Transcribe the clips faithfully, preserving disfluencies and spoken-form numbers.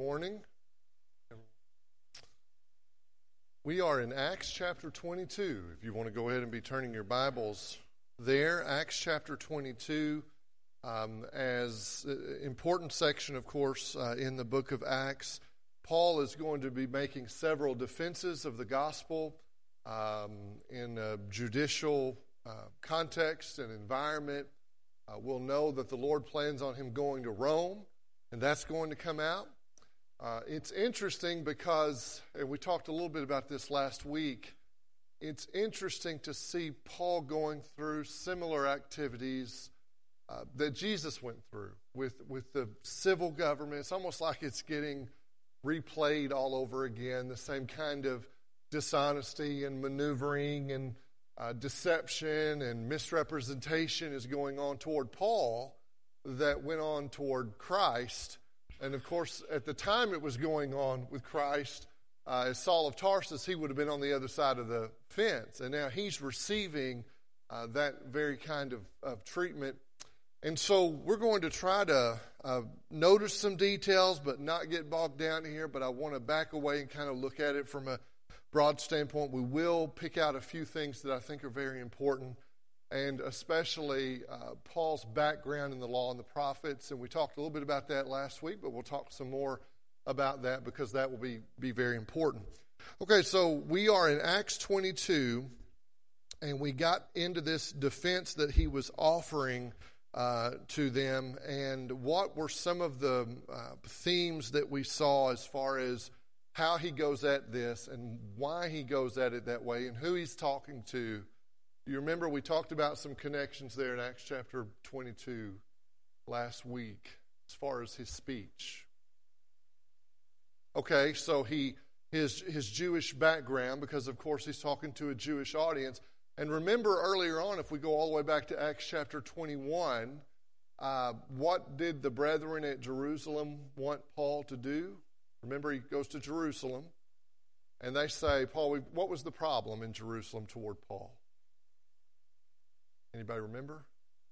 morning. We are in Acts chapter twenty-two. If you want to go ahead and be turning your Bibles there, Acts chapter twenty-two, um, as an important section, of course, uh, in the book of Acts. Paul is going to be making several defenses of the gospel um, in a judicial uh, context and environment. Uh, we'll know that the Lord plans on him going to Rome, and that's going to come out. Uh, it's interesting because, and we talked a little bit about this last week, it's interesting to see Paul going through similar activities uh, that Jesus went through with, with the civil government. It's almost like it's getting replayed all over again, the same kind of dishonesty and maneuvering and uh, deception and misrepresentation is going on toward Paul that went on toward Christ. And of course, at the time it was going on with Christ, uh, as Saul of Tarsus, he would have been on the other side of the fence. And now he's receiving uh, that very kind of, of treatment. And so we're going to try to uh, notice some details, but not get bogged down here. But I want to back away and kind of look at it from a broad standpoint. We will pick out a few things that I think are very important, and especially uh, Paul's background in the law and the prophets. And we talked a little bit about that last week, but we'll talk some more about that because that will be, be very important. Okay, so we are in Acts twenty-two, and we got into this defense that he was offering uh, to them. And what were some of the uh, themes that we saw as far as how he goes at this and why he goes at it that way and who he's talking to? You remember we talked about some connections there in Acts chapter twenty-two last week as far as his speech. Okay, so he his his Jewish background, because of course he's talking to a Jewish audience. And remember earlier on, if we go all the way back to Acts chapter twenty-one, uh, what did the brethren at Jerusalem want Paul to do? Remember, he goes to Jerusalem, and they say, Paul, what was the problem in Jerusalem toward Paul? Anybody remember?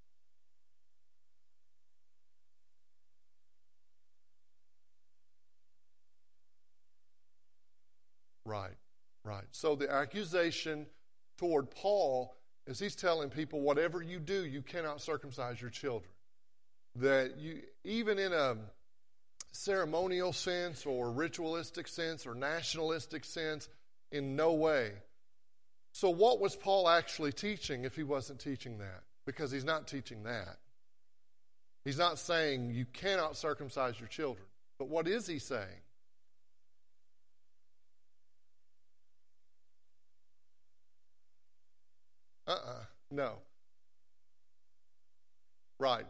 Right, right. So the accusation toward Paul is he's telling people, whatever you do, you cannot circumcise your children. That you, even in a ceremonial sense or ritualistic sense or nationalistic sense, in no way. So what was Paul actually teaching if he wasn't teaching that? Because he's not teaching that. He's not saying you cannot circumcise your children. But what is he saying? Uh-uh, no. Right.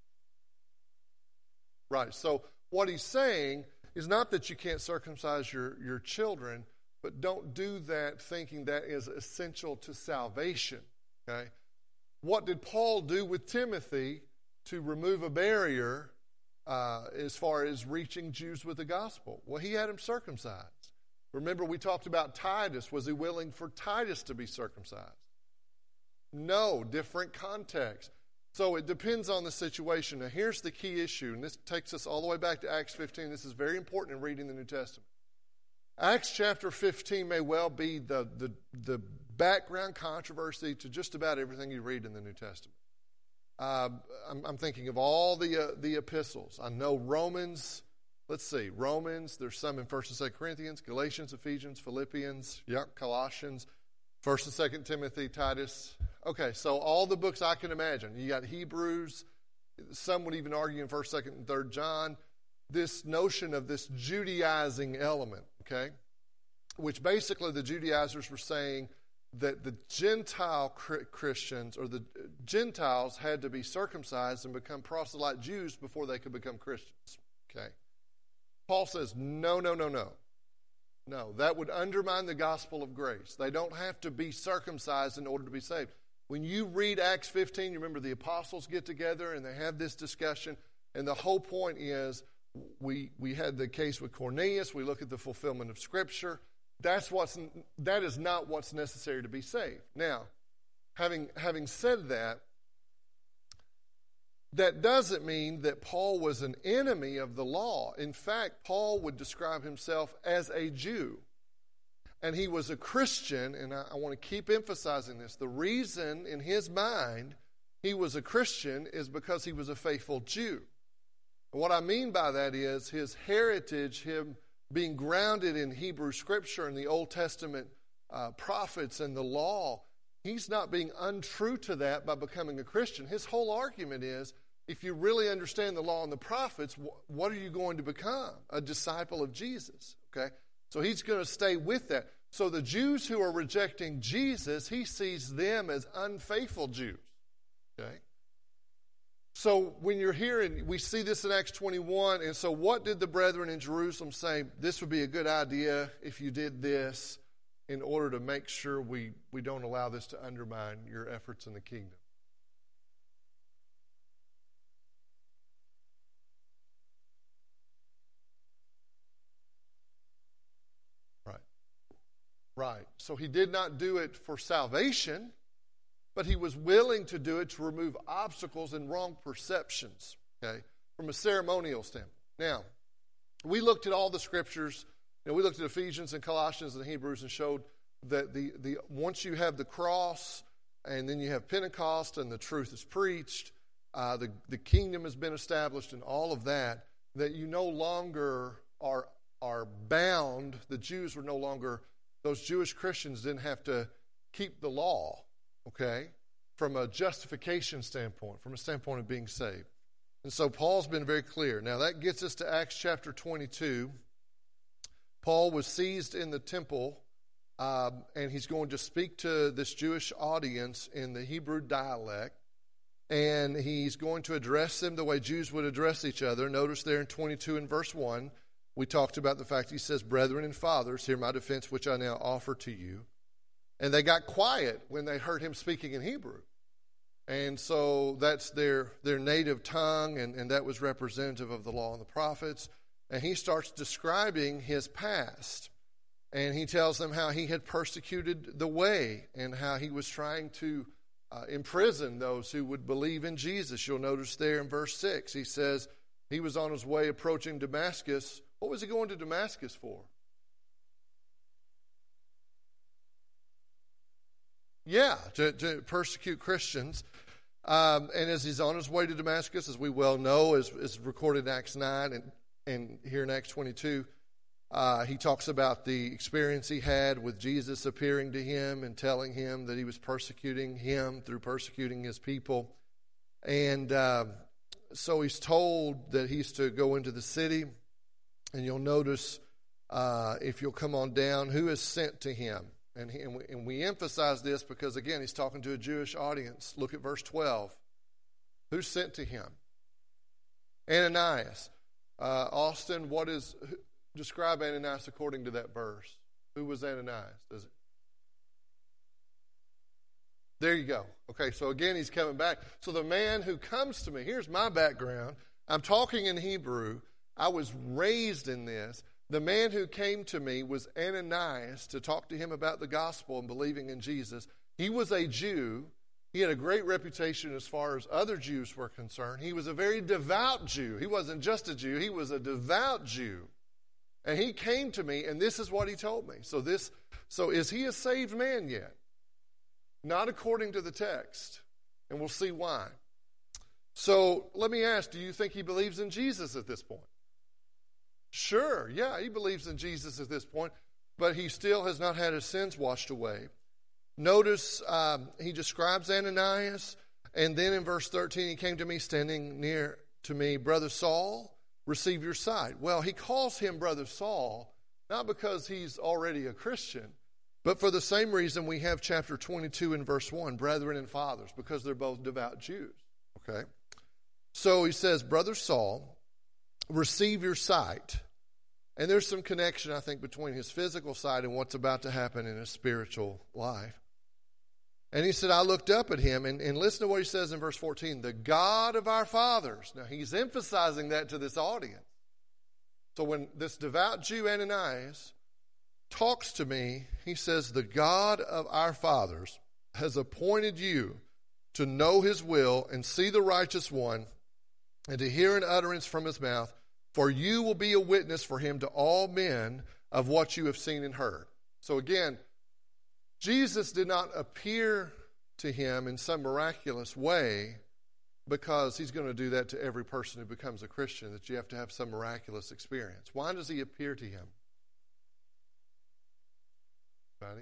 Right. So what he's saying is not that you can't circumcise your, your children, but don't do that thinking that is essential to salvation. Okay? What did Paul do with Timothy to remove a barrier uh, as far as reaching Jews with the gospel? Well, he had him circumcised. Remember, we talked about Titus. Was he willing for Titus to be circumcised? No, different context. So it depends on the situation. Now, here's the key issue, and this takes us all the way back to Acts fifteen. This is very important in reading the New Testament. Acts chapter fifteen may well be the, the, the background controversy to just about everything you read in the New Testament. Uh, I'm, I'm thinking of all the uh, the epistles. I know Romans, let's see, Romans, there's some in First and Second Corinthians, Galatians, Ephesians, Philippians, yeah, Colossians, First and Second Timothy, Titus. Okay, so all the books I can imagine. You got Hebrews, some would even argue in First, Second, and Third John. This notion of this Judaizing element, okay, which basically the Judaizers were saying that the Gentile Christians or the Gentiles had to be circumcised and become proselyte Jews before they could become Christians, okay. Paul says, no, no, no, no. No, that would undermine the gospel of grace. They don't have to be circumcised in order to be saved. When you read Acts fifteen, you remember the apostles get together and they have this discussion, and the whole point is we we had the case with Cornelius. We look at the fulfillment of Scripture. That's what's that is not what's necessary to be saved. Now, having having said that, that doesn't mean that Paul was an enemy of the law. In fact, Paul would describe himself as a Jew. And he was a Christian, and I, I want to keep emphasizing this. The reason in his mind he was a Christian is because he was a faithful Jew. And what I mean by that is his heritage, him being grounded in Hebrew Scripture and the Old Testament uh, prophets and the law, he's not being untrue to that by becoming a Christian. His whole argument is, if you really understand the law and the prophets, wh- what are you going to become? A disciple of Jesus, okay? So he's going to stay with that. So the Jews who are rejecting Jesus, he sees them as unfaithful Jews. Okay? So when you're here, and we see this in Acts twenty-one, and so what did the brethren in Jerusalem say? This would be a good idea if you did this in order to make sure we, we don't allow this to undermine your efforts in the kingdom. Right. So he did not do it for salvation, but he was willing to do it to remove obstacles and wrong perceptions, okay, from a ceremonial standpoint. Now, we looked at all the scriptures. You know, we looked at Ephesians and Colossians and Hebrews and showed that the, the once you have the cross and then you have Pentecost and the truth is preached, uh, the, the kingdom has been established and all of that, that you no longer are, are bound. The Jews were no longer... Those Jewish Christians didn't have to keep the law, okay, from a justification standpoint, from a standpoint of being saved. And so Paul's been very clear. Now that gets us to Acts chapter twenty-two. Paul was seized in the temple, um, and he's going to speak to this Jewish audience in the Hebrew dialect, and he's going to address them the way Jews would address each other. Notice there in twenty-two and verse one, we talked about the fact he says, "Brethren and fathers, hear my defense which I now offer to you." And they got quiet when they heard him speaking in Hebrew. And so that's their, their native tongue, and, and that was representative of the law and the prophets. And he starts describing his past. And he tells them how he had persecuted the way and how he was trying to uh, imprison those who would believe in Jesus. You'll notice there in verse six, he says he was on his way approaching Damascus. What was he going to Damascus for? Yeah, to, to persecute Christians. Um, and as he's on his way to Damascus, as we well know, as is recorded in Acts nine and, and here in Acts twenty-two, uh, he talks about the experience he had with Jesus appearing to him and telling him that he was persecuting him through persecuting his people. And uh, so he's told that he's to go into the city. And you'll notice, uh, if you'll come on down, who is sent to him. And, he, and, we, and we emphasize this because, again, he's talking to a Jewish audience. Look at verse twelve. Who's sent to him? Ananias. Uh, Austin, what is, describe Ananias according to that verse. Who was Ananias? Does it? There you go. Okay, so again, he's coming back. So the man who comes to me, here's my background. I'm talking in Hebrew. I was raised in this. The man who came to me was Ananias to talk to him about the gospel and believing in Jesus. He was a Jew. He had a great reputation as far as other Jews were concerned. He was a very devout Jew. He wasn't just a Jew. He was a devout Jew. And he came to me, and this is what he told me. So this, so is he a saved man yet? Not according to the text. And we'll see why. So let me ask, do you think he believes in Jesus at this point? Sure, yeah, he believes in Jesus at this point, but he still has not had his sins washed away. Notice um, he describes Ananias, and then in verse thirteen, he came to me standing near to me, "Brother Saul, receive your sight." Well, he calls him Brother Saul, not because he's already a Christian, but for the same reason we have chapter twenty-two and verse one, brethren and fathers, because they're both devout Jews, okay? So he says, "Brother Saul, receive your sight." And there's some connection, I think, between his physical sight and what's about to happen in his spiritual life. And he said, I looked up at him, and, and listen to what he says in verse fourteen, "The God of our fathers." Now, he's emphasizing that to this audience. So when this devout Jew, Ananias, talks to me, he says, "The God of our fathers has appointed you to know his will and see the righteous one and to hear an utterance from his mouth, for you will be a witness for him to all men of what you have seen and heard. So again, Jesus did not appear to him in some miraculous way because he's going to do that to every person who becomes a Christian, that you have to have some miraculous experience. Why does he appear to him? Anybody?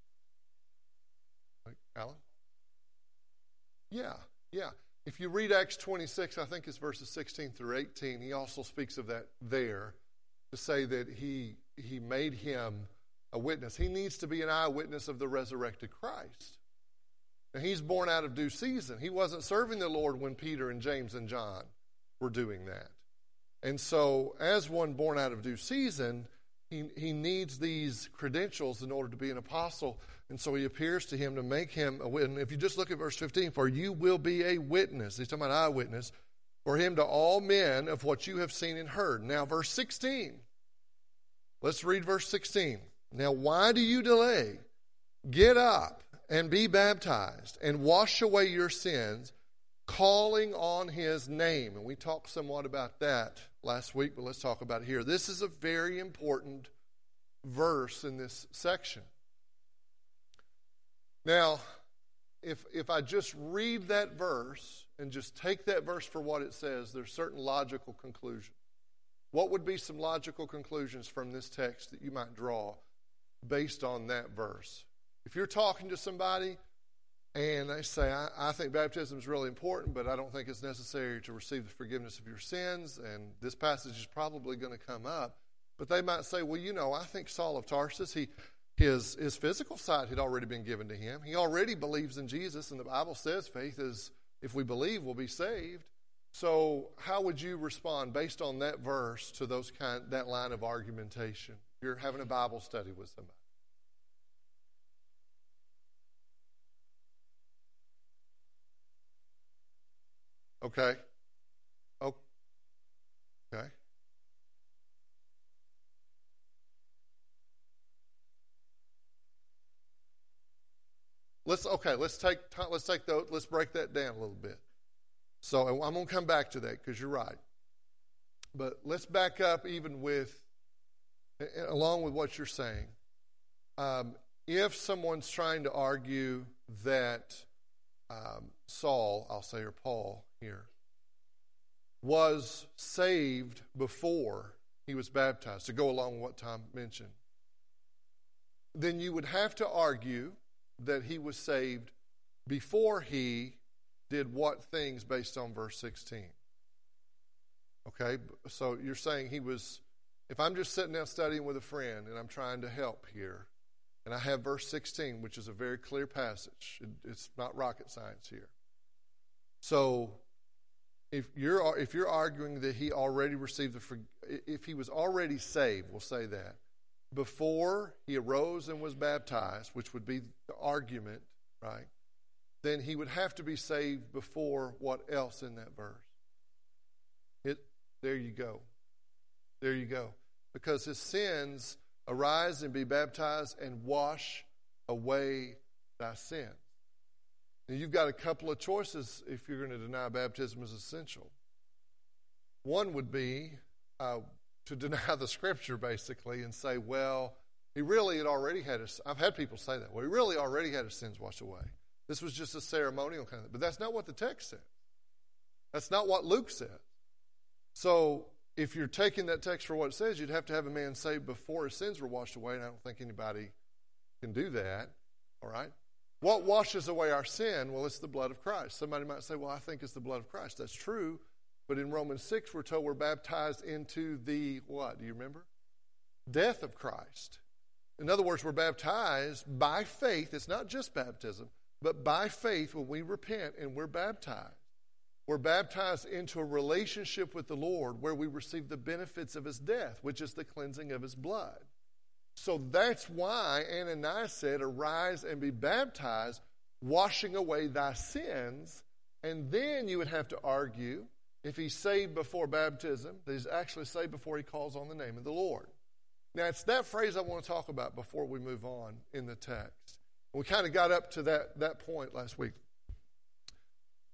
Like Alan? Yeah, yeah. If you read Acts twenty-six, I think it's verses sixteen through eighteen, he also speaks of that there to say that he he made him a witness. He needs to be an eyewitness of the resurrected Christ. And he's born out of due season. He wasn't serving the Lord when Peter and James and John were doing that. And so as one born out of due season, he, he needs these credentials in order to be an apostle. And so he appears to him to make him a witness. If you just look at verse fifteen, for you will be a witness. He's talking about eyewitness. For him to all men of what you have seen and heard. Now verse sixteen. Let's read verse sixteen. Now why do you delay? Get up and be baptized and wash away your sins, calling on his name. And we talked somewhat about that last week, but let's talk about it here. This is a very important verse in this section. Now, if if I just read that verse and just take that verse for what it says, there's certain logical conclusions. What would be some logical conclusions from this text that you might draw based on that verse? If you're talking to somebody and they say, I, I think baptism is really important, but I don't think it's necessary to receive the forgiveness of your sins, and this passage is probably going to come up, but they might say, well, you know, I think Saul of Tarsus, he his his physical sight had already been given to him. He already believes in Jesus, and the Bible says faith is, if we believe, we'll be saved. So how would you respond based on that verse to those kind that line of argumentation? If you're having a Bible study with somebody. Okay. Oh, okay. Let's okay. Let's take let's take those. Let's break that down a little bit. So I'm going to come back to that because you're right. But let's back up even with, along with what you're saying. Um, if someone's trying to argue that um, Saul, I'll say, or Paul here, was saved before he was baptized, to go along with what Tom mentioned, then you would have to argue that he was saved before he did what things based on verse sixteen. Okay, so you're saying he was, if I'm just sitting down studying with a friend and I'm trying to help here, and I have verse sixteen, which is a very clear passage. It, it's not rocket science here. So if you're if you're arguing that he already received the, if he was already saved, we'll say that, before he arose and was baptized, which would be the argument, right? Then he would have to be saved before what else in that verse? It, there you go. There you go. Because his sins arise and be baptized and wash away thy sins. And you've got a couple of choices if you're going to deny baptism is essential. One would be uh, to deny the Scripture, basically, and say, well, he really had already had his, I've had people say that, well, he really already had his sins washed away. This was just a ceremonial kind of thing. But that's not what the text says. That's not what Luke said. So if you're taking that text for what it says, you'd have to have a man saved before his sins were washed away, and I don't think anybody can do that. All right? What washes away our sin? Well, it's the blood of Christ. Somebody might say, well, I think it's the blood of Christ. That's true. But in Romans six, we're told we're baptized into the, what? Do you remember? Death of Christ. In other words, we're baptized by faith. It's not just baptism, but by faith when we repent and we're baptized. We're baptized into a relationship with the Lord where we receive the benefits of his death, which is the cleansing of his blood. So that's why Ananias said, arise and be baptized, washing away thy sins. And then you would have to argue, if he's saved before baptism, that he's actually saved before he calls on the name of the Lord. Now, it's that phrase I want to talk about before we move on in the text. We kind of got up to that, that point last week.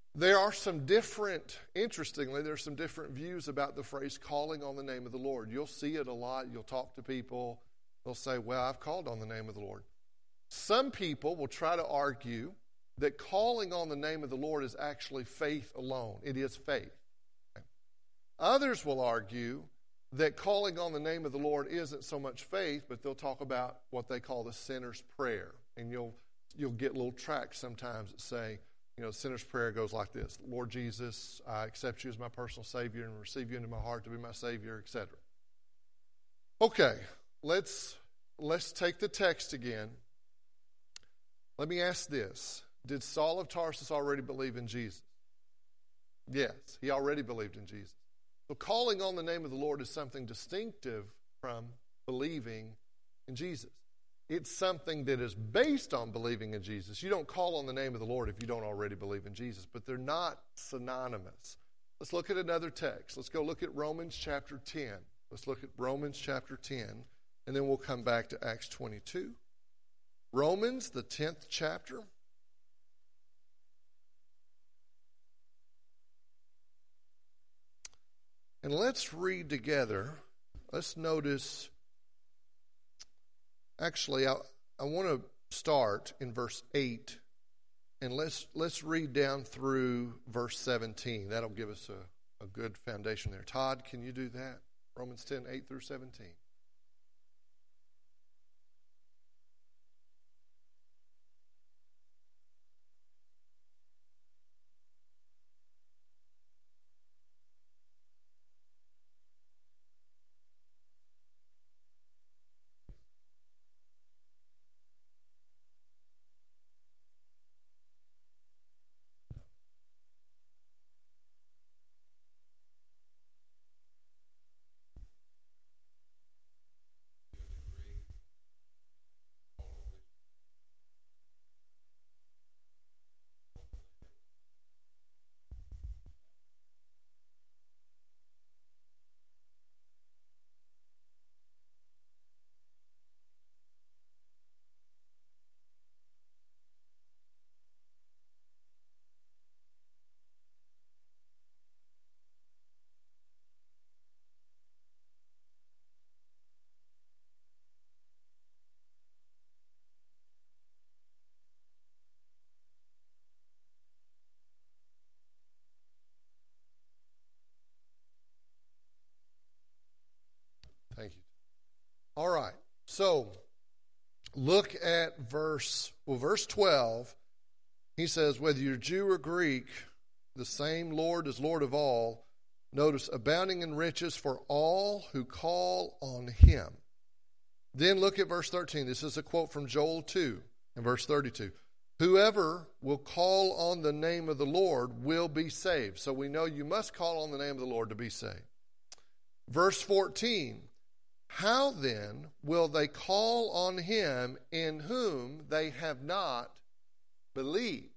There are some different, interestingly, there are some different views about the phrase calling on the name of the Lord. You'll see it a lot. You'll talk to people. They'll say, well, I've called on the name of the Lord. Some people will try to argue that calling on the name of the Lord is actually faith alone. It is faith. Okay. Others will argue that calling on the name of the Lord isn't so much faith, but they'll talk about what they call the sinner's prayer. And you'll you'll get little tracts sometimes that say, you know, the sinner's prayer goes like this: Lord Jesus, I accept you as my personal Savior and receive you into my heart to be my Savior, et cetera. Okay, let's let's take the text again. Let me ask this. Did Saul of Tarsus already believe in Jesus? Yes, he already believed in Jesus. So calling on the name of the Lord is something distinctive from believing in Jesus. It's something that is based on believing in Jesus. You don't call on the name of the Lord if you don't already believe in Jesus, but they're not synonymous. Let's look at another text. Let's go look at Romans chapter ten. Let's look at Romans chapter ten, and then we'll come back to Acts twenty-two. Romans, the tenth chapter. And let's read together. Let's notice, actually, I, I want to start in verse eight, and let's let's read down through verse seventeen. That'll give us a, a good foundation there. Todd, can you do that? Romans ten, eight through seventeen. Thank you. All right. So look at verse, well, verse twelve. He says, whether you're Jew or Greek, the same Lord is Lord of all. Notice, abounding in riches for all who call on him. Then look at verse thirteen. This is a quote from Joel two in verse thirty-two. Whoever will call on the name of the Lord will be saved. So we know you must call on the name of the Lord to be saved. Verse fourteen. How then will they call on him in whom they have not believed?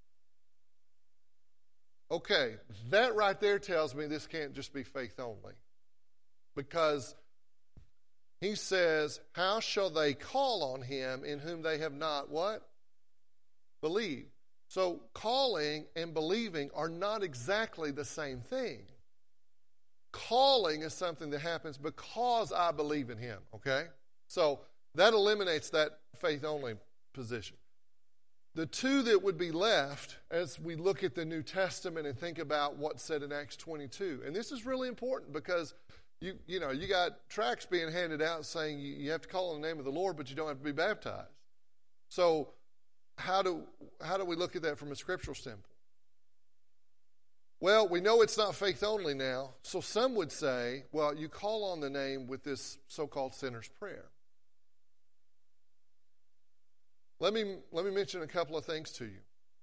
Okay, that right there tells me this can't just be faith only. Because he says, how shall they call on him in whom they have not what? Believed. So calling and believing are not exactly the same thing. Calling is something that happens because I believe in him, okay? So that eliminates that faith-only position. The two that would be left as we look at the New Testament and think about what's said in Acts twenty-two, and this is really important because you you know, you got tracts being handed out saying you, you have to call on the name of the Lord, but you don't have to be baptized. So how do how do we look at that from a scriptural standpoint? Well, we know it's not faith only now, so some would say, well, you call on the name with this so-called sinner's prayer. Let me, let me mention a couple of things to you.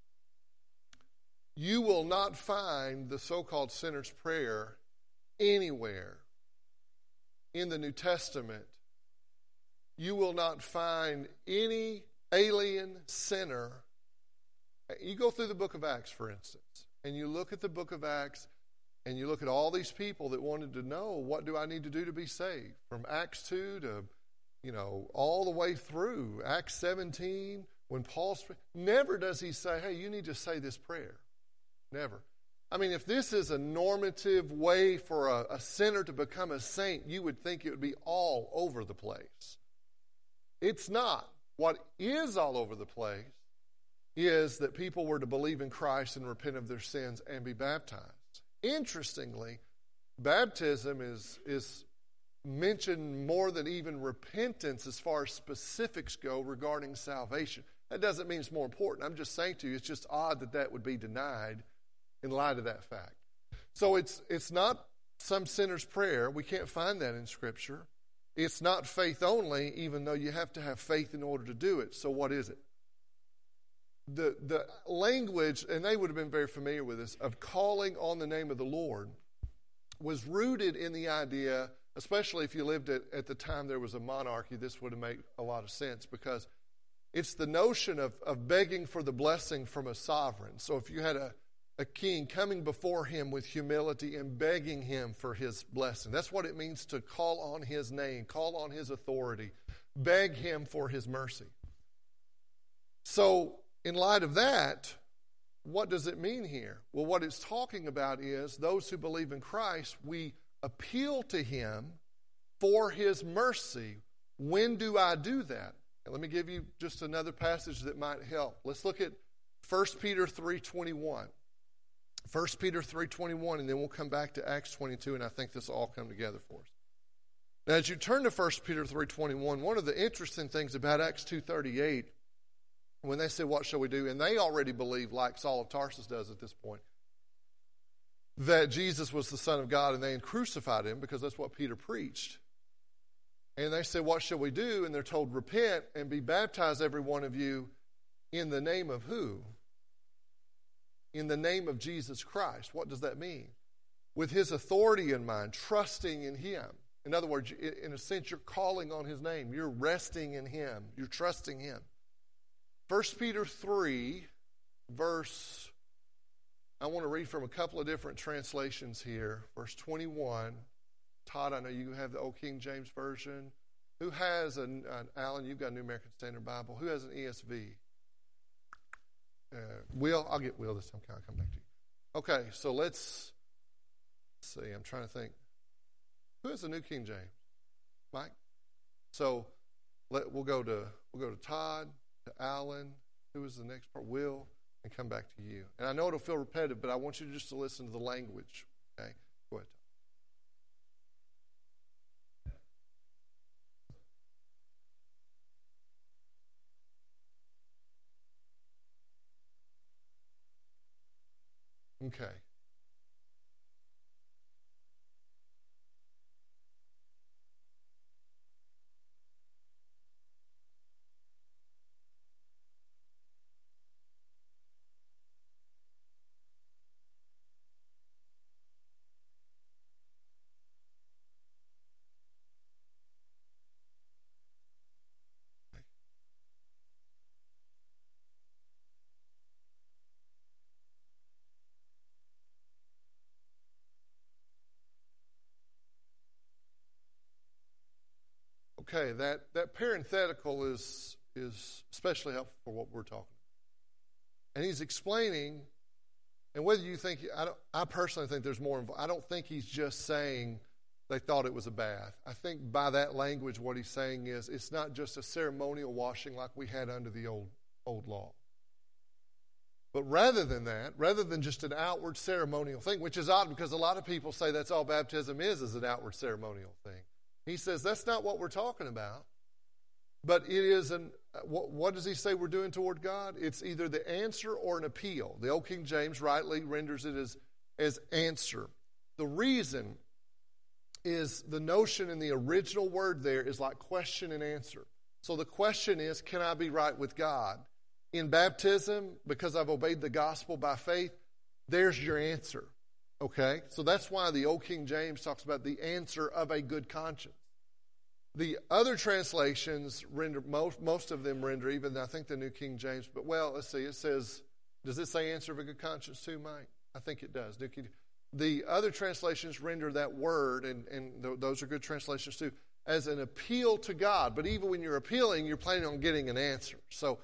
You will not find the so-called sinner's prayer anywhere in the New Testament. You will not find any alien sinner. You go through the book of Acts, for instance, and you look at the book of Acts, and you look at all these people that wanted to know, what do I need to do to be saved? From Acts two to, you know, all the way through Acts seventeen, when Paul's, never does he say, hey, you need to say this prayer. Never. I mean, if this is a normative way for a, a sinner to become a saint, you would think it would be all over the place. It's not. What is all over the place is that people were to believe in Christ and repent of their sins and be baptized. Interestingly, baptism is, is mentioned more than even repentance as far as specifics go regarding salvation. That doesn't mean it's more important. I'm just saying to you, it's just odd that that would be denied in light of that fact. So it's it's not some sinner's prayer. We can't find that in Scripture. It's not faith only, even though you have to have faith in order to do it. So what is it? The the language, and they would have been very familiar with this, of calling on the name of the Lord was rooted in the idea, especially if you lived at, at the time there was a monarchy, this would have made a lot of sense, because it's the notion of, of begging for the blessing from a sovereign. So if you had a A king coming before him with humility and begging him for his blessing. That's what it means to call on his name, call on his authority, beg him for his mercy. So, in light of that, what does it mean here? Well, what it's talking about is those who believe in Christ, we appeal to him for his mercy. When do I do that? And let me give you just another passage that might help. Let's look at First Peter three twenty-one. First Peter three twenty-one, and then we'll come back to Acts twenty-two, and I think this will all come together for us. Now, as you turn to First Peter three twenty-one, one of the interesting things about Acts two thirty-eight, when they say, what shall we do? And they already believe, like Saul of Tarsus does at this point, that Jesus was the Son of God, and they had crucified him, because that's what Peter preached. And they say, what shall we do? And they're told, repent and be baptized, every one of you, in the name of who? In the name of Jesus Christ. What does that mean? With his authority in mind, trusting in him. In other words, in a sense, you're calling on his name. You're resting in him. You're trusting him. First Peter three, verse, I want to read from a couple of different translations here. Verse twenty-one. Todd, I know you have the Old King James Version. Who has an, an Alan, you've got a New American Standard Bible. Who has an E S V? Uh, Will, I'll get Will this time. I'll come back to you. Okay, so let's, let's see. I'm trying to think. Who has the New King James? Mike? So let, we'll go to we'll go to Todd, to Alan. Who is the next part? Will, and come back to you. And I know it'll feel repetitive, but I want you just to listen to the language. Okay, go ahead, Todd. Okay. Okay, that, that parenthetical is, is especially helpful for what we're talking about. And he's explaining, and whether you think, I, don't, I personally think there's more involved. I don't think he's just saying they thought it was a bath. I think by that language what he's saying is it's not just a ceremonial washing like we had under the old, old law. But rather than that, rather than just an outward ceremonial thing, which is odd because a lot of people say that's all baptism is, is an outward ceremonial thing. He says that's not what we're talking about, but it is an, what, what does he say we're doing toward God? It's either the answer or an appeal. The Old King James rightly renders it as, as answer. The reason is the notion in the original word there is like question and answer. So the question is, can I be right with God? In baptism, because I've obeyed the gospel by faith, there's your answer. Okay, so that's why the Old King James talks about the answer of a good conscience. The other translations render, most, most of them render, even I think the New King James, but well, let's see, it says, does it say answer of a good conscience too, Mike? I think it does. New King, the other translations render that word, and, and th- those are good translations too, as an appeal to God. But even when you're appealing, you're planning on getting an answer. So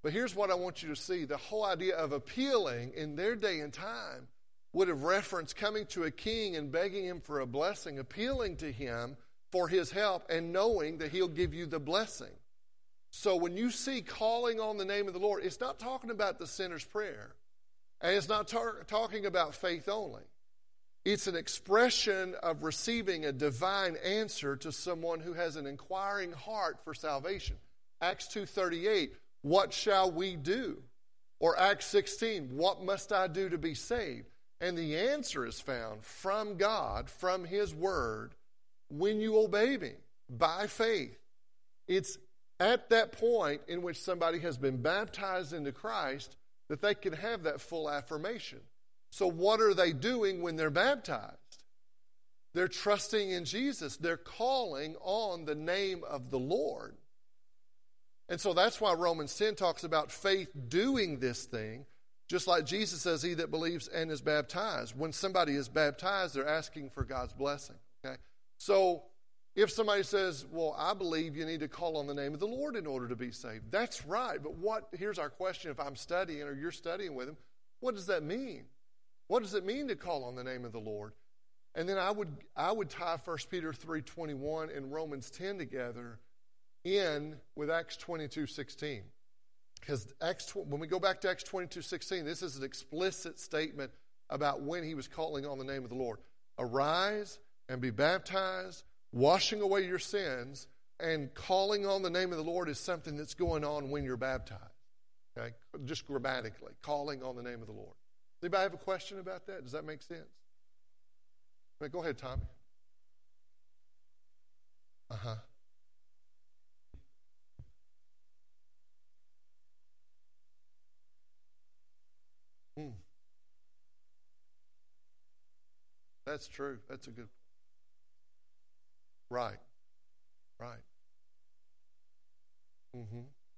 But here's what I want you to see. The whole idea of appealing in their day and time would have referenced coming to a king and begging him for a blessing, appealing to him for his help and knowing that he'll give you the blessing. So when you see calling on the name of the Lord, it's not talking about the sinner's prayer. And it's not tar- talking about faith only. It's an expression of receiving a divine answer to someone who has an inquiring heart for salvation. Acts two thirty-eight, what shall we do? Or Acts sixteen, what must I do to be saved? And the answer is found from God, from His Word, when you obey me, by faith. It's at that point in which somebody has been baptized into Christ that they can have that full affirmation. So what are they doing when they're baptized? They're trusting in Jesus. They're calling on the name of the Lord. And so that's why Romans ten talks about faith doing this thing, just like Jesus says, he that believes and is baptized. When somebody is baptized, they're asking for God's blessing. Okay? So if somebody says, well, I believe you need to call on the name of the Lord in order to be saved. That's right. But what? Here's our question. If I'm studying or you're studying with him, what does that mean? What does it mean to call on the name of the Lord? And then I would I would tie First Peter three twenty-one and Romans ten together in with Acts twenty-two sixteen. Because Acts, when we go back to Acts twenty-two sixteen, this is an explicit statement about when he was calling on the name of the Lord. Arise and be baptized, washing away your sins, and calling on the name of the Lord is something that's going on when you're baptized. Okay? Just grammatically, calling on the name of the Lord. Anybody have a question about that? Does that make sense? Go ahead, Tommy. Uh-huh. Hmm. That's true. That's a good. Right. Right. Mm-hmm.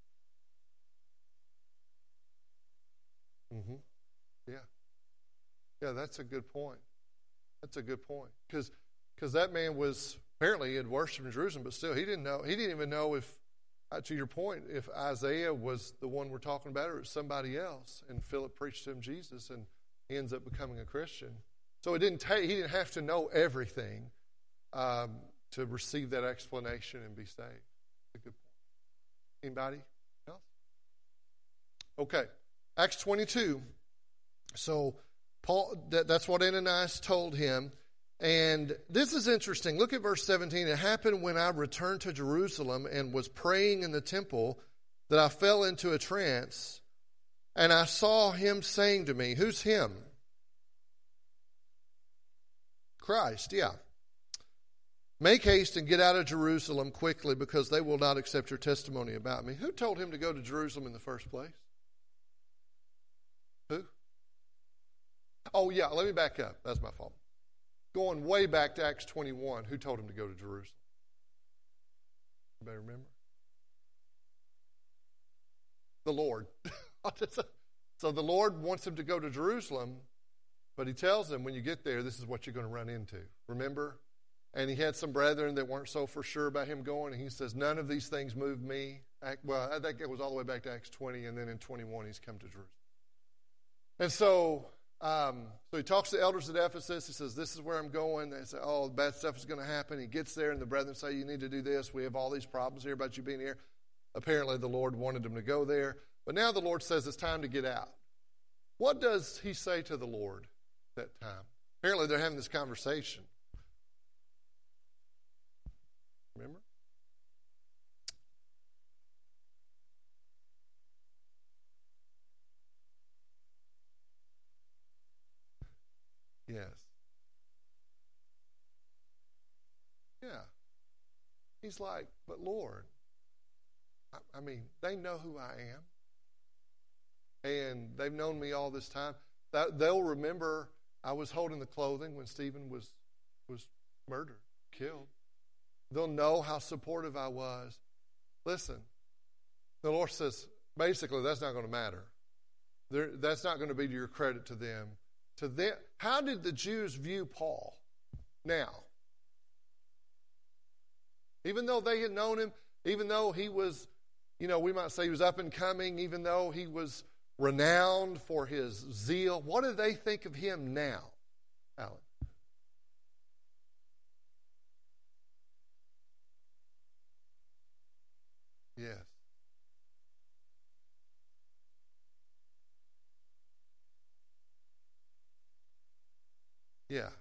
Mm-hmm. Yeah. Yeah, that's a good point. That's a good point. Because because that man was, apparently he had worshiped in Jerusalem, but still he didn't know, he didn't even know if, uh, to your point, if Isaiah was the one we're talking about or it was somebody else. And Philip preached to him Jesus and he ends up becoming a Christian. So it didn't take, he didn't have to know everything um, to receive that explanation and be saved. That's a good point. Anybody else? Okay. Acts twenty-two. So Paul, that, that's what Ananias told him. And this is interesting. Look at verse seventeen. It happened when I returned to Jerusalem and was praying in the temple that I fell into a trance. And I saw him saying to me, who's him? Christ, yeah. Make haste and get out of Jerusalem quickly because they will not accept your testimony about me. Who told him to go to Jerusalem in the first place? Who? Oh, yeah, let me back up. That's my fault. Going way back to Acts twenty-one, who told him to go to Jerusalem? Anybody remember? The Lord. So the Lord wants him to go to Jerusalem, but he tells him, when you get there, this is what you're going to run into. Remember? And he had some brethren that weren't so for sure about him going, and he says, none of these things move me. Well, I think it was all the way back to Acts twenty, and then in twenty-one he's come to Jerusalem. And so, um, so he talks to the elders at Ephesus. He says, this is where I'm going. They say, oh, bad stuff is going to happen. He gets there, and the brethren say, you need to do this. We have all these problems here about you being here. Apparently the Lord wanted him to go there. But now the Lord says it's time to get out. What does he say to the Lord at that time? Apparently they're having this conversation. Remember? Yes. Yeah. He's like, but Lord, I, I mean, they know who I am. And they've known me all this time. That, they'll remember I was holding the clothing when Stephen was was murdered, killed. They'll know how supportive I was. Listen, the Lord says, basically, that's not going to matter. They're, that's not going to be to your credit to them. To them, how did the Jews view Paul now? Even though they had known him, even though he was, you know, we might say he was up and coming, even though he was renowned for his zeal. What do they think of him now, Alan? Yes. Yeah.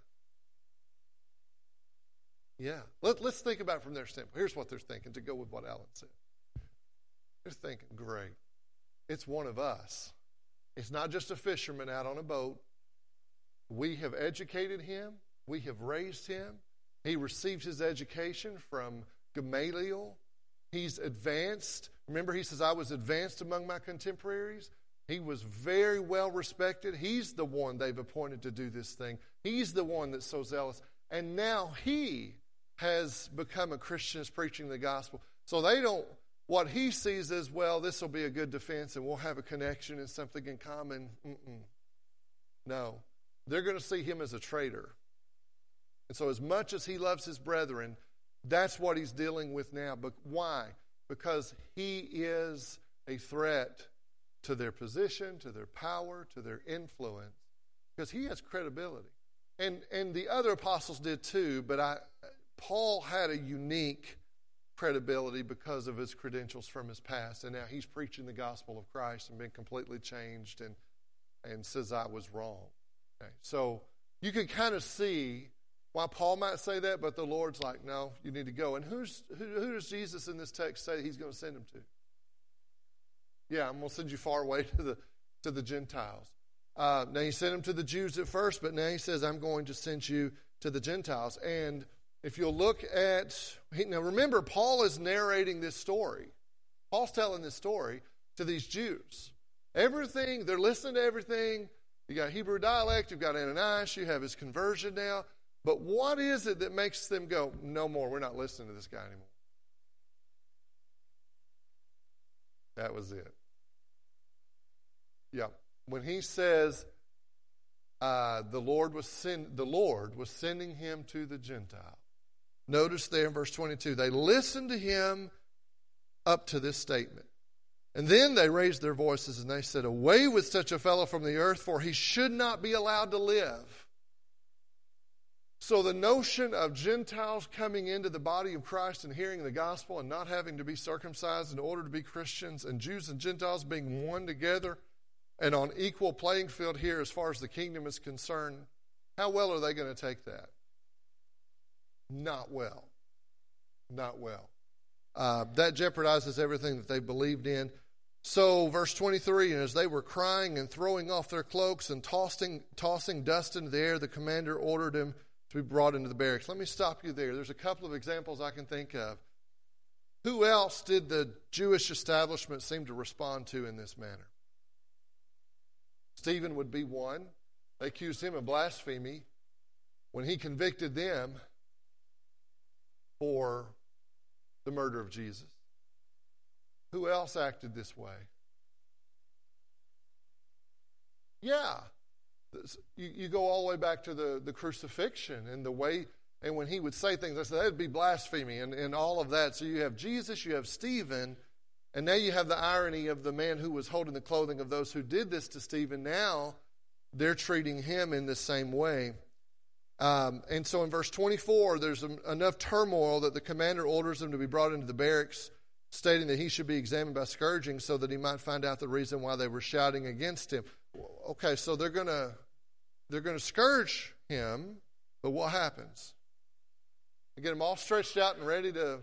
Yeah. Let, let's think about it from their standpoint. Here's what they're thinking, to go with what Alan said. They're thinking, great. It's one of us. It's not just a fisherman out on a boat. We have educated him. We have raised him. He received his education from Gamaliel. He's advanced. Remember, he says, I was advanced among my contemporaries. He was very well respected. He's the one they've appointed to do this thing. He's the one that's so zealous. And now he has become a Christian, is preaching the gospel. So they don't, what he sees is, well, this will be a good defense and we'll have a connection and something in common. Mm-mm. No. They're going to see him as a traitor. And so as much as he loves his brethren, that's what he's dealing with now. But why? Because he is a threat to their position, to their power, to their influence, because he has credibility. And and the other apostles did too, but I, Paul had a unique credibility because of his credentials from his past, and now he's preaching the gospel of Christ and been completely changed and, and says I was wrong. Okay. So you can kind of see why Paul might say that, but the Lord's like, no, you need to go. And who's who, who does Jesus in this text say he's going to send him to? Yeah, I'm going to send you far away to the to the Gentiles. Uh, now, he sent him to the Jews at first, but now he says, I'm going to send you to the Gentiles. And if you'll look at, now remember, Paul is narrating this story. Paul's telling this story to these Jews. Everything, they're listening to everything. You got Hebrew dialect, you've got Ananias, you have his conversion now. But what is it that makes them go, no more, we're not listening to this guy anymore? That was it. Yeah. When he says uh, the Lord was send, the Lord was sending him to the Gentiles. Notice there in verse twenty-two, they listened to him up to this statement. And then they raised their voices and they said, away with such a fellow from the earth, for he should not be allowed to live. So the notion of Gentiles coming into the body of Christ and hearing the gospel and not having to be circumcised in order to be Christians, and Jews and Gentiles being one together and on equal playing field here as far as the kingdom is concerned, how well are they going to take that? Not well. Not well. Uh, that jeopardizes everything that they believed in. So, verse twenty-three, and as they were crying and throwing off their cloaks and tossing, tossing dust into the air, the commander ordered him to be brought into the barracks. Let me stop you there. There's a couple of examples I can think of. Who else did the Jewish establishment seem to respond to in this manner? Stephen would be one. They accused him of blasphemy when he convicted them for the murder of Jesus. Who else acted this way? Yeah. You, you go all the way back to the, the crucifixion and the way, and when he would say things, I said that would be blasphemy and, and all of that. So you have Jesus, you have Stephen, and now you have the irony of the man who was holding the clothing of those who did this to Stephen. Now they're treating him in the same way. Um, and so in verse twenty-four, there's a, enough turmoil that the commander orders him to be brought into the barracks, stating that he should be examined by scourging so that he might find out the reason why they were shouting against him. Okay, so they're going to they're going to scourge him, but what happens? They get him all stretched out and ready to...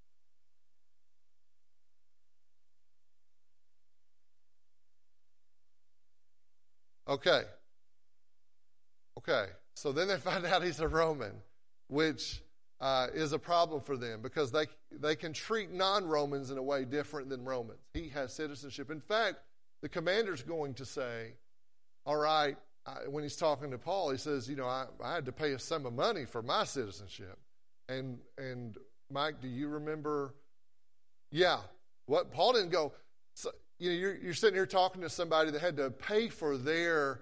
Okay. Okay. So then they find out he's a Roman, which uh, is a problem for them because they they can treat non-Romans in a way different than Romans. He has citizenship. In fact, the commander's going to say, all right, I, when he's talking to Paul, he says, you know, I, I had to pay a sum of money for my citizenship. And, and Mike, do you remember? Yeah. What Paul didn't go, so, you know, you're, you're sitting here talking to somebody that had to pay for their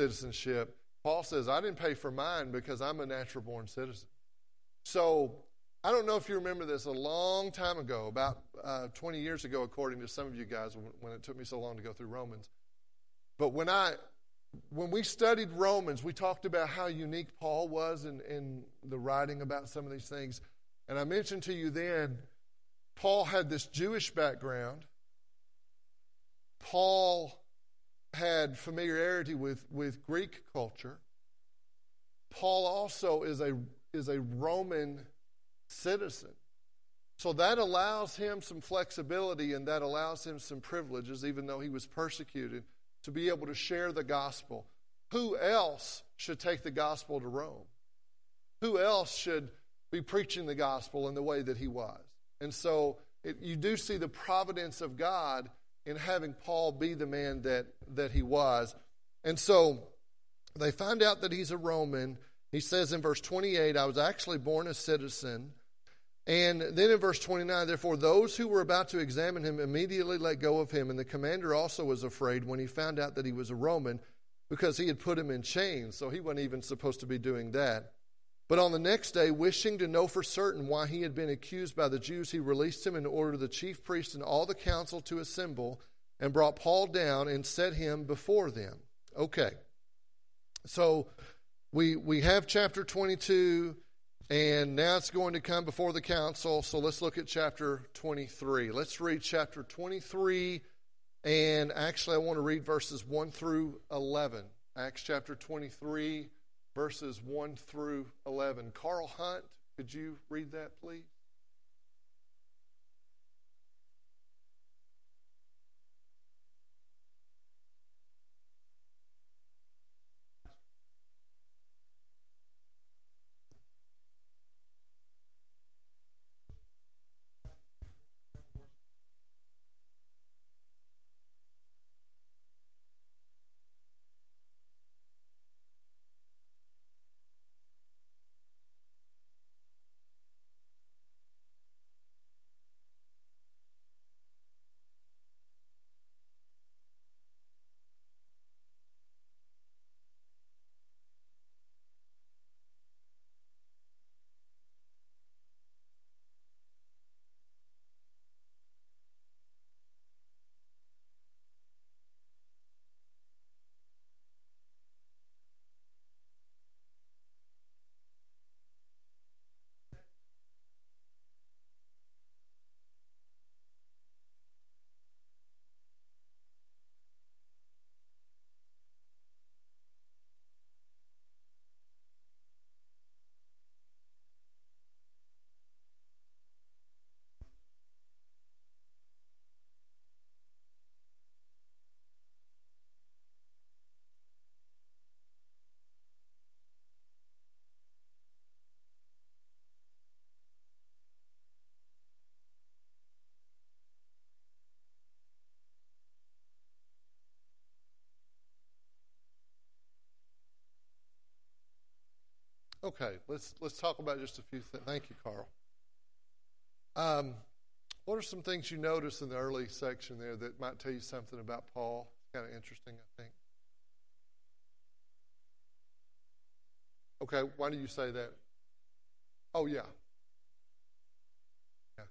citizenship. Paul says, I didn't pay for mine because I'm a natural born citizen. So I don't know if you remember this a long time ago, about uh, twenty years ago, according to some of you guys, when, when it took me so long to go through Romans. But when I, when we studied Romans, we talked about how unique Paul was in, in the writing about some of these things. And I mentioned to you then, Paul had this Jewish background. Paul had familiarity with, with Greek culture. Paul also is a is a Roman citizen. So that allows him some flexibility, and that allows him some privileges, even though he was persecuted, to be able to share the gospel. Who else should take the gospel to Rome? Who else should be preaching the gospel in the way that he was? And so it, you do see the providence of God in having Paul be the man that, that he was. And so they find out that he's a Roman. He says in verse twenty-eight, I was actually born a citizen. And then in verse twenty-nine, therefore those who were about to examine him immediately let go of him. And the commander also was afraid when he found out that he was a Roman, because he had put him in chains. So he wasn't even supposed to be doing that. But on the next day, wishing to know for certain why he had been accused by the Jews, he released him and ordered the chief priest and all the council to assemble, and brought Paul down and set him before them. Okay. So we we have chapter twenty-two, and now it's going to come before the council. So let's look at chapter twenty-three. Let's read chapter twenty-three, and actually I want to read verses one through eleven. Acts chapter twenty-three, verses one through eleven. Carl Hunt, could you read that, please? Okay, let's let's talk about just a few things. Thank you, Carl. Um, what are some things you notice in the early section there that might tell you something about Paul? Kind of interesting, I think. Okay, why do you say that? Oh, yeah. Yeah.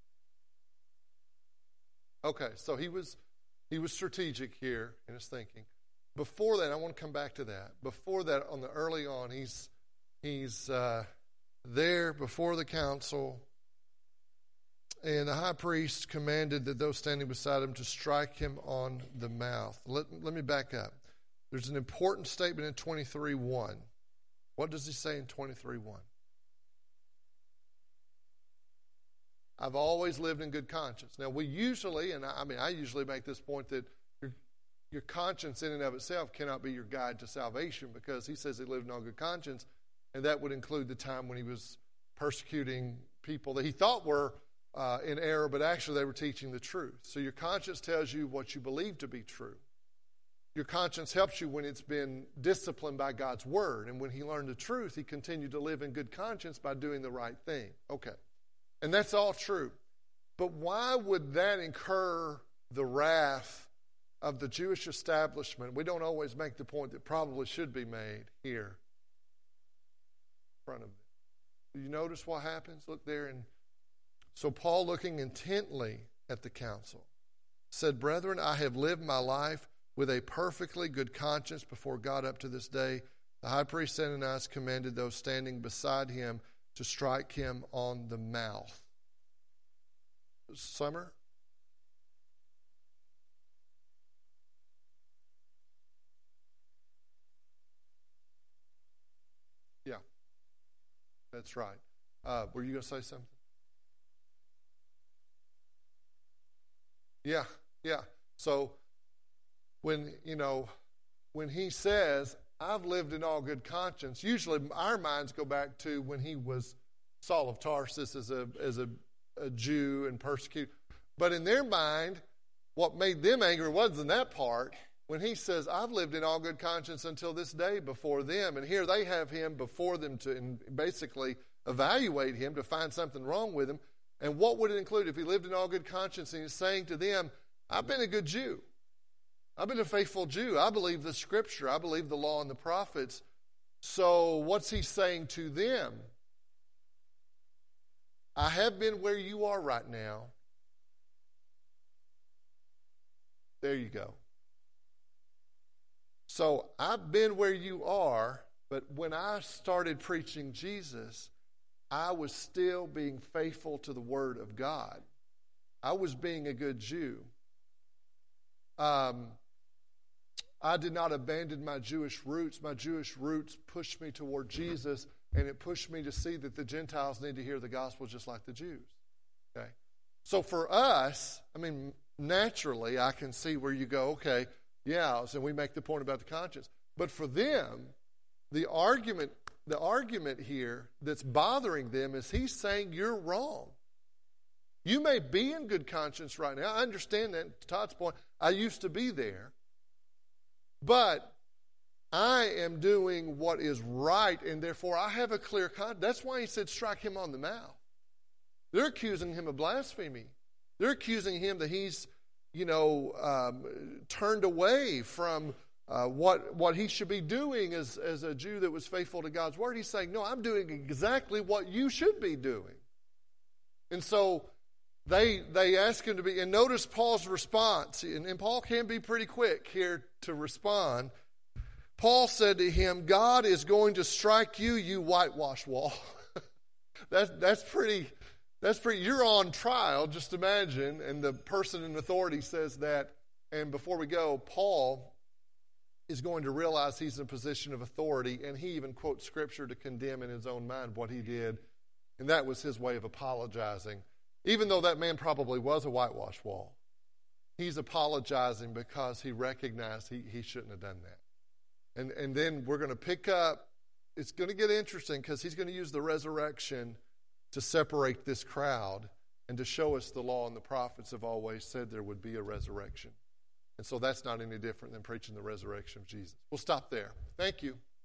Okay, so he was he was strategic here in his thinking. Before that, I want to come back to that. Before that, on the early on, he's he's uh, there before the council, and the high priest commanded that those standing beside him to strike him on the mouth. Let, let me back up. There's an important statement in twenty-three one. What does he say in twenty-three one? I've always lived in good conscience. Now, we usually, and I, I mean, I usually make this point that your, your conscience in and of itself cannot be your guide to salvation, because he says he lived in all good conscience, and that would include the time when he was persecuting people that he thought were uh, in error, but actually they were teaching the truth. So your conscience tells you what you believe to be true. Your conscience helps you when it's been disciplined by God's word, and when he learned the truth, he continued to live in good conscience by doing the right thing. Okay. And that's all true. But why would that incur the wrath of the Jewish establishment? We don't always make the point that probably should be made here in front of them. You notice what happens? Look there. And so Paul, looking intently at the council, said, "Brethren, I have lived my life with a perfectly good conscience before God up to this day." The high priest Ananias commanded those standing beside him to strike him on the mouth. Summer? Yeah, that's right. Uh, were you going to say something? Yeah, yeah. So when, you know, when he says, "I've lived in all good conscience," usually our minds go back to when he was Saul of Tarsus as a as a, a Jew and persecuted. But in their mind, what made them angry wasn't that part. When he says, "I've lived in all good conscience until this day before them," and here they have him before them to basically evaluate him to find something wrong with him. And what would it include if he lived in all good conscience and he's saying to them, "I've been a good Jew. I've been a faithful Jew. I believe the Scripture. I believe the law and the prophets." So what's he saying to them? I have been where you are right now. There you go. So I've been where you are, but when I started preaching Jesus, I was still being faithful to the Word of God. I was being a good Jew. Um, I did not abandon my Jewish roots. My Jewish roots pushed me toward Jesus, and it pushed me to see that the Gentiles need to hear the gospel just like the Jews. Okay? So for us, I mean, naturally, I can see where you go, okay, yeah, so we make the point about the conscience. But for them, the argument, the argument here that's bothering them is he's saying you're wrong. You may be in good conscience right now. I understand that. To Todd's point, I used to be there. But I am doing what is right, and therefore I have a clear conscience. That's why he said strike him on the mouth. They're accusing him of blasphemy. They're accusing him that he's, you know, um, turned away from uh, what what he should be doing as, as a Jew that was faithful to God's word. He's saying, no, I'm doing exactly what you should be doing. And so they they ask him to be, and notice Paul's response, and, and Paul can be pretty quick here to respond. Paul said to him, God is going to strike you, you whitewash wall. that's that's pretty that's pretty you're on trial, just imagine, and the person in authority says that. And before we go, Paul is going to realize he's in a position of authority, and he even quotes scripture to condemn in his own mind what he did. And that was his way of apologizing. Even though that man probably was a whitewash wall, he's apologizing because he recognized he, he shouldn't have done that. And, and then we're going to pick up, it's going to get interesting because he's going to use the resurrection to separate this crowd and to show us the law and the prophets have always said there would be a resurrection. And so that's not any different than preaching the resurrection of Jesus. We'll stop there. Thank you.